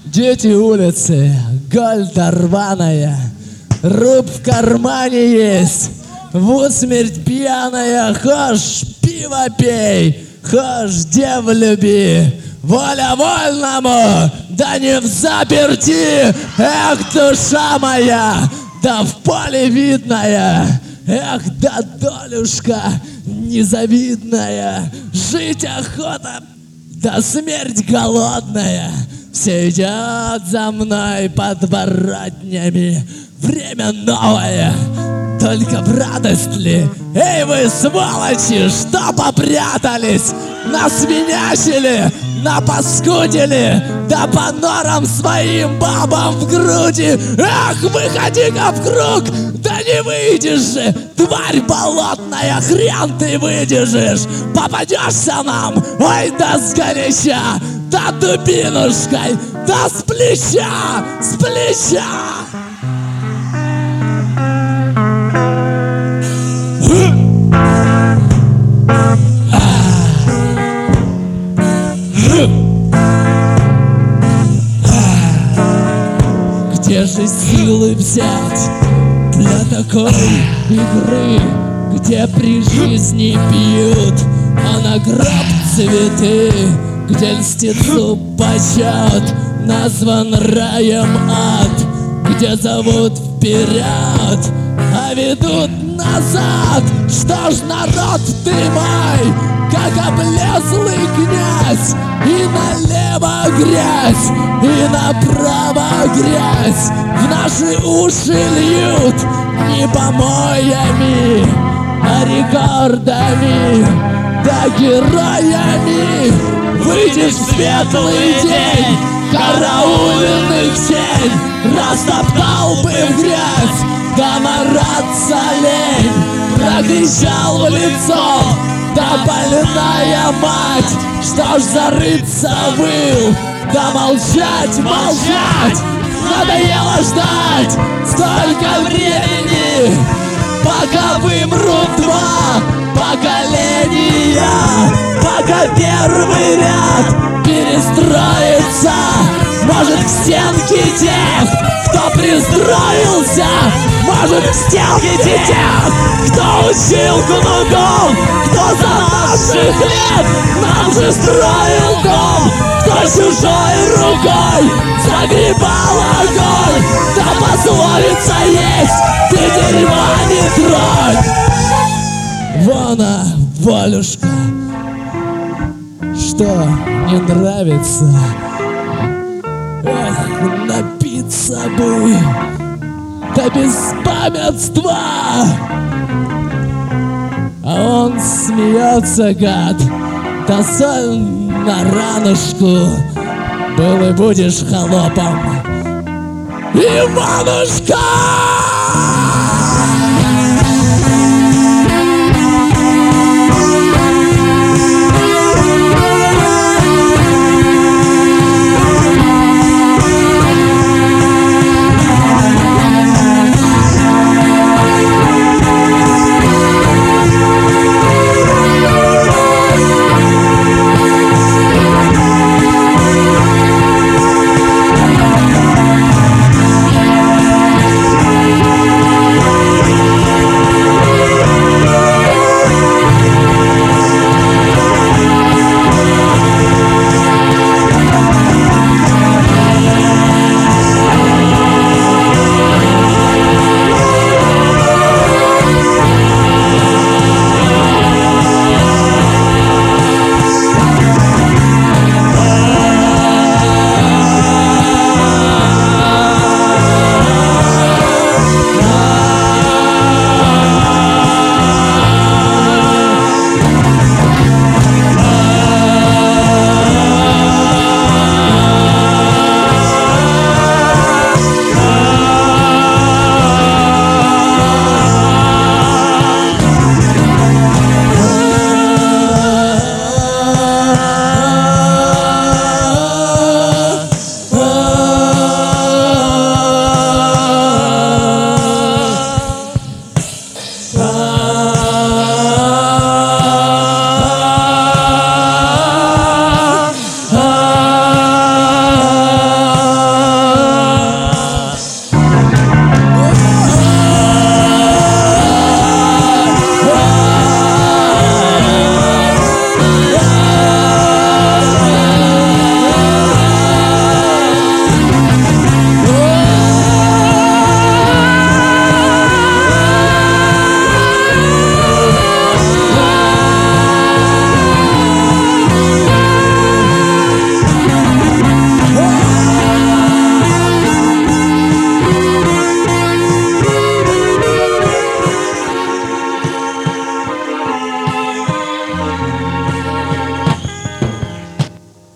Дети улицы, гольда рваная, руб в кармане есть, в усмерть пьяная, хошь пиво пей, хошь дев люби, воля вольному, да не в заперти, эх, душа моя, да в поле видная, эх, да долюшка незавидная, жить охота, да смерть голодная. Все идет за мной подворотнями, время новое, только в радость ли? Эй, вы сволочи, что попрятались? Насвинячили, напаскудили, да по норам своим бабам в груди. Эх, выходи-ка в круг, да не выйдешь же, тварь болотная, хрен ты выдержишь. Попадешься нам, ой, да сгоряча, да дубинушкой, да с плеча, с плеча. Где же силы взять для такой игры, где при жизни пьют, а на гроб цветы, где льстецу почет назван раем ад, где зовут вперед, а ведут назад. Что ж, народ ты мой, как облезлый князь, и налево грязь, и направо грязь в наши уши льют не помоями, а рекордами, да героями. Выйдешь в светлый день, караульный тень растоптал бы в грязь, да мараться лень, прокричал в лицо, да больная мать. Что ж, зарыться выл, да молчать, молчать. Надоело ждать столько времени, пока вымрут два поколения, пока первый ряд перестроится. Может, к стенке тех, кто пристроился, может, к стенке тех, кто учил кнутом, кто за наших лет нам же строил дом, кто чужой рукой загребал огонь. Да пословица есть, ты дерьма не тронь. Вона, Валюшка, что не нравится? Эх, напиться бы, да без памятства. А он смеется, гад, да соль на ранушку, был и будешь холопом, Иванушка!